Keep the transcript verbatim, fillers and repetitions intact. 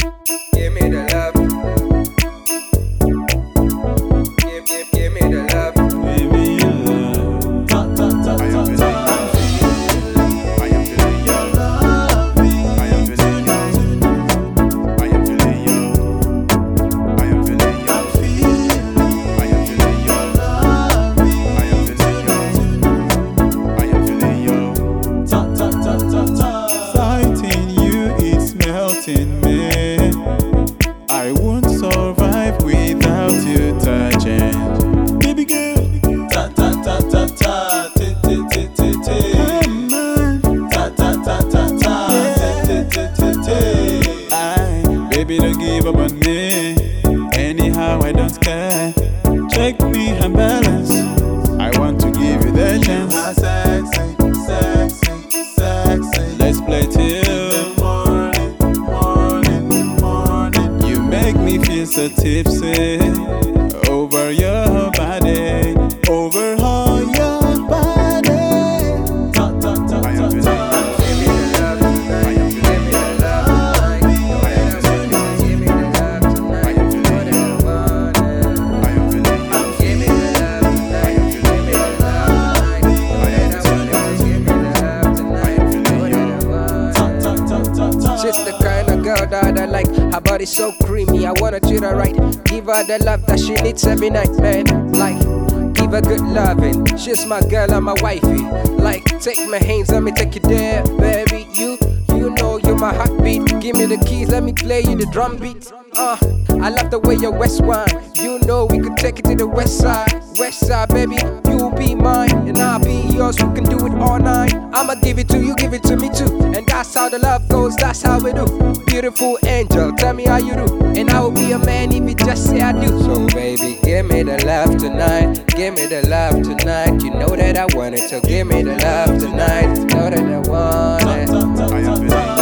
Give me the love. Give, give, give me the love. Baby, your love. Ta, ta, ta, I am ta, ta. feeling your love. I am feeling your. I am feeling your. I am feeling your. I am feeling your love. I am feeling your. I am feeling your. Ta, ta, ta, ta, ta. Sighting you is melting me. I won't survive without you touching. Baby girl. Ta, ta, ta, ta, ta. Ti, ti, ti, ti, ti. Ta, ta, ta, ta, ta. Ti, ti, ti, ti, ti. I, baby, don't give up on me. Anyhow, I don't care. Check me and balance. I want to give you the chance. Sexy, sexy, sexy. Let's play till morning, morning, morning. You make me feel so tipsy over your body, over all your body. Ta, ta, ta, I am ta, ta. Give me the love tonight. Give me the love tonight. Give me the love tonight. I am feeling your. What I want. I am feeling your. Give me the love tonight. Give me the love tonight. Give me the love tonight. What I want. Ta, ta, ta, ta. She's the kind of girl that I like. Her body's so creamy, I wanna treat her right. Give her the love that she needs every night, man. Like, give her good loving. She's my girl, I'm my wifey. Like, take my hands, let me take you there, baby. You, you know you're my heartbeat. Give me the keys, let me play you the drum beat. Uh, I love the way your west wine. You know we could take it to the west side. West side, baby, you'll be mine and I'll be yours. We can do it all night. I'ma give it to you, give it to me too. And that's how the love goes, that's how we do. Beautiful angel, tell me how you do. And I will be a man if you just say I do. So baby, give me the love tonight. Give me the love tonight. You know that I want it, so give me the love tonight. Know that I want it. I am feeling